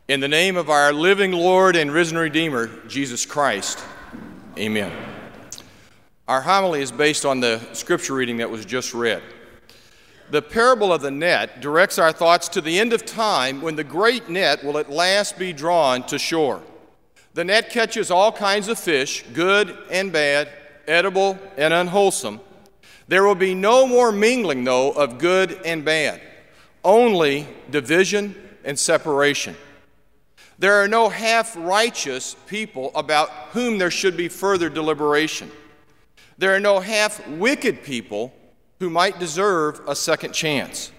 In the name of our living Lord and risen Redeemer, Jesus Christ, amen. Our homily is based on the scripture reading that was just read. The parable of the net directs our thoughts to the end of time when the great net will at last be drawn to shore. The net catches all kinds of fish, good and bad, edible and unwholesome. There will be no more mingling, though, of good and bad, only division and separation. There are no half-righteous people about whom there should be further deliberation. There are no half-wicked people who might deserve a second chance.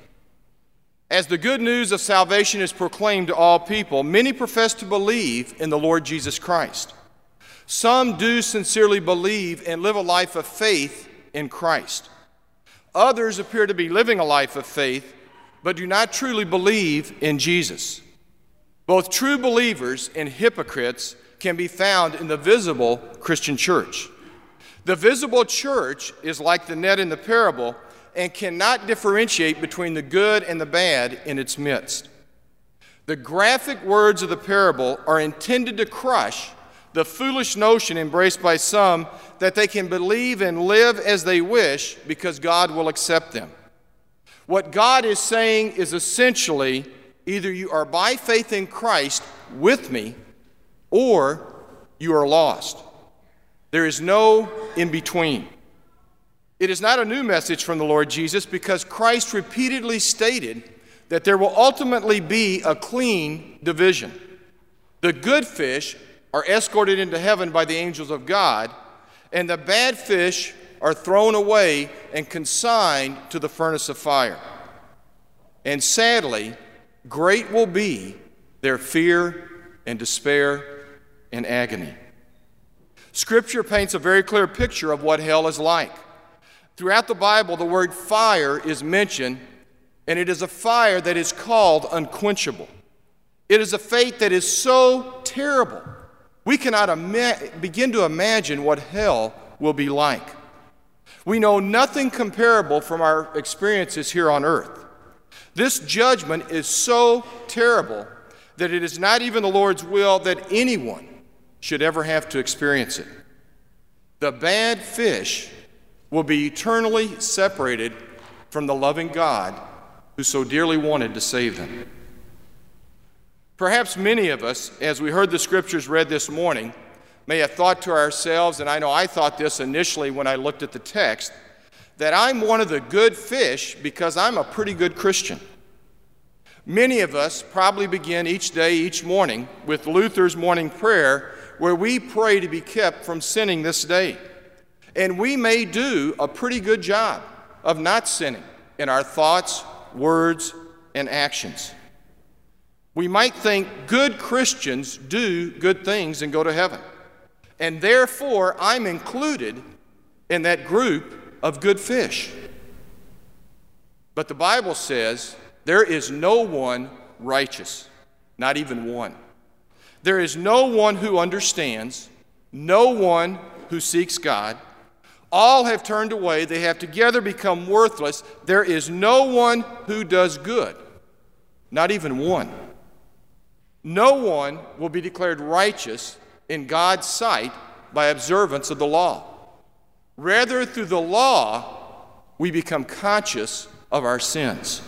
As the good news of salvation is proclaimed to all people, many profess to believe in the Lord Jesus Christ. Some do sincerely believe and live a life of faith in Christ. Others appear to be living a life of faith, but do not truly believe in Jesus. Both true believers and hypocrites can be found in the visible Christian church. The visible church is like the net in the parable and cannot differentiate between the good and the bad in its midst. The graphic words of the parable are intended to crush the foolish notion embraced by some that they can believe and live as they wish because God will accept them. What God is saying is essentially, either you are by faith in Christ with me, or you are lost. There is no in between. It is not a new message from the Lord Jesus because Christ repeatedly stated that there will ultimately be a clean division. The good fish are escorted into heaven by the angels of God, and the bad fish are thrown away and consigned to the furnace of fire. And sadly, great will be their fear and despair and agony. Scripture paints a very clear picture of what hell is like. Throughout the Bible, the word fire is mentioned, and it is a fire that is called unquenchable. It is a fate that is so terrible, we cannot begin to imagine what hell will be like. We know nothing comparable from our experiences here on earth. This judgment is so terrible that it is not even the Lord's will that anyone should ever have to experience it. The bad fish will be eternally separated from the loving God who so dearly wanted to save them. Perhaps many of us, as we heard the scriptures read this morning, may have thought to ourselves, and I know I thought this initially when I looked at the text, that I'm one of the good fish because I'm a pretty good Christian. Many of us probably begin each day, each morning, with Luther's morning prayer, where we pray to be kept from sinning this day. And we may do a pretty good job of not sinning in our thoughts, words, and actions. We might think good Christians do good things and go to heaven. And therefore, I'm included in that group of good fish. But the Bible says there is no one righteous, not even one. There is no one who understands, no one who seeks God. All have turned away. They have together become worthless. There is no one who does good, not even one. No one will be declared righteous in God's sight by observance of the law. Rather, through the law, we become conscious of our sins.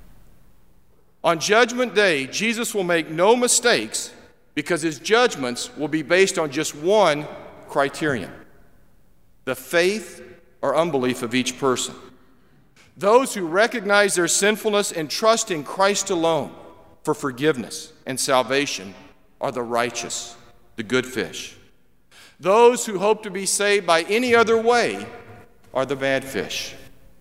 On Judgment Day, Jesus will make no mistakes because his judgments will be based on just one criterion: the faith or unbelief of each person. Those who recognize their sinfulness and trust in Christ alone for forgiveness and salvation are the righteous, the good fish. Those who hope to be saved by any other way are the bad fish.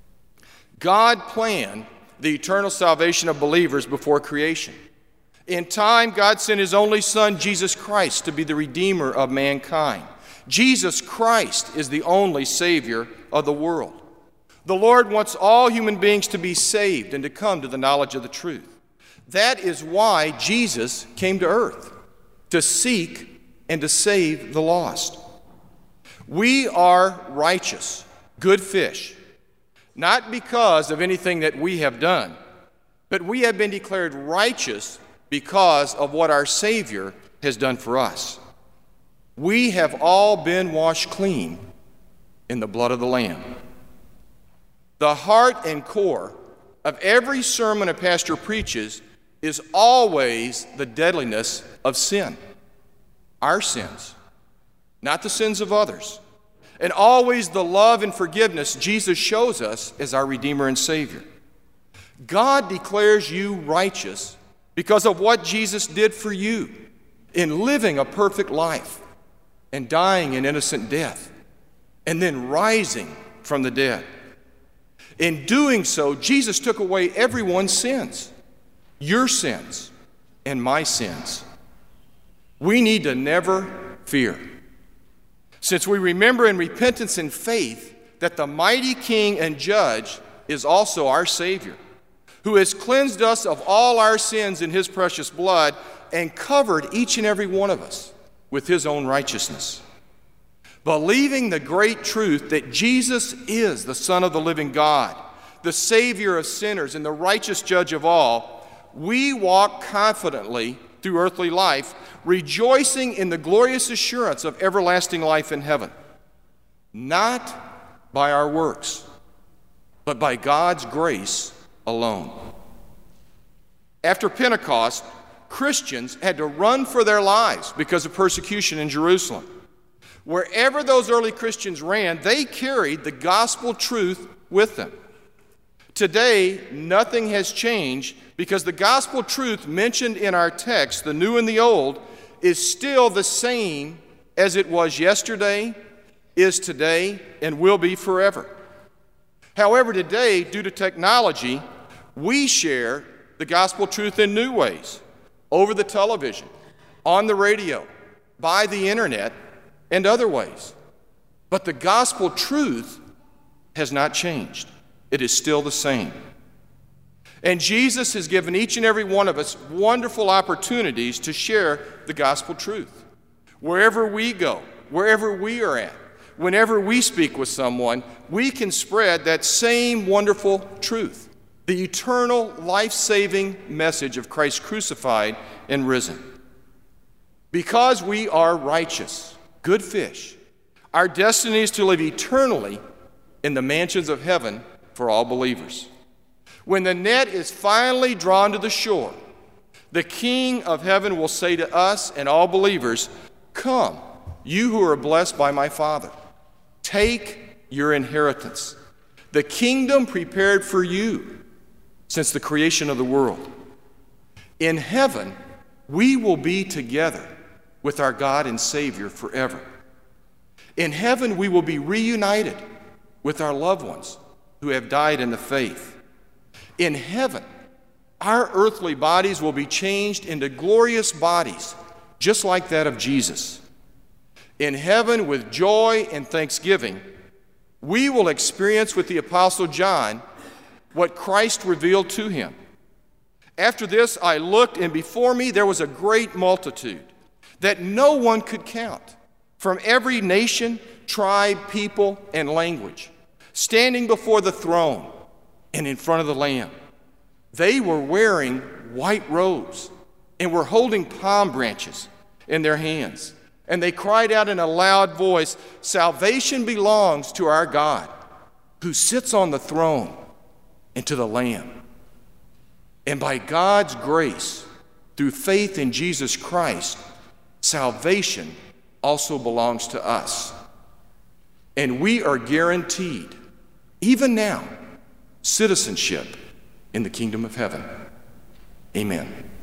God planned the eternal salvation of believers before creation. In time, God sent his only Son, Jesus Christ, to be the Redeemer of mankind. Jesus Christ is the only Savior of the world. The Lord wants all human beings to be saved and to come to the knowledge of the truth. That is why Jesus came to earth, to seek and to save the lost. We are righteous, good fish, not because of anything that we have done, but we have been declared righteous because of what our Savior has done for us. We have all been washed clean in the blood of the Lamb. The heart and core of every sermon a pastor preaches is always the deadliness of sin. Our sins, not the sins of others. And always the love and forgiveness Jesus shows us as our Redeemer and Savior. God declares you righteous because of what Jesus did for you in living a perfect life and dying an innocent death and then rising from the dead. In doing so, Jesus took away everyone's sins, your sins and my sins. We need to never fear, since we remember in repentance and faith that the mighty King and Judge is also our Savior, who has cleansed us of all our sins in his precious blood and covered each and every one of us with his own righteousness. Believing the great truth that Jesus is the Son of the living God, the Savior of sinners and the righteous Judge of all, we walk confidently through earthly life, rejoicing in the glorious assurance of everlasting life in heaven, not by our works, but by God's grace alone. After Pentecost, Christians had to run for their lives because of persecution in Jerusalem. Wherever those early Christians ran, they carried the gospel truth with them. Today, nothing has changed because the gospel truth mentioned in our text, the New and the Old, is still the same as it was yesterday, is today, and will be forever. However, today, due to technology, we share the gospel truth in new ways, over the television, on the radio, by the internet, and other ways. But the gospel truth has not changed. It is still the same. And Jesus has given each and every one of us wonderful opportunities to share the gospel truth. Wherever we go, wherever we are at, whenever we speak with someone, we can spread that same wonderful truth, the eternal, life-saving message of Christ crucified and risen. Because we are righteous, good fish, our destiny is to live eternally in the mansions of heaven for all believers. When the net is finally drawn to the shore, the King of heaven will say to us and all believers, "Come, you who are blessed by my Father. Take your inheritance, the kingdom prepared for you since the creation of the world." In heaven, we will be together with our God and Savior forever. In heaven, we will be reunited with our loved ones who have died in the faith. In heaven, our earthly bodies will be changed into glorious bodies, just like that of Jesus. In heaven, with joy and thanksgiving, we will experience with the Apostle John what Christ revealed to him. After this, I looked, and before me there was a great multitude that no one could count, from every nation, tribe, people, and language, standing before the throne and in front of the Lamb. They were wearing white robes and were holding palm branches in their hands. And they cried out in a loud voice, "Salvation belongs to our God, who sits on the throne, and to the Lamb." And by God's grace, through faith in Jesus Christ, salvation also belongs to us. And we are guaranteed, even now, citizenship in the kingdom of heaven. Amen.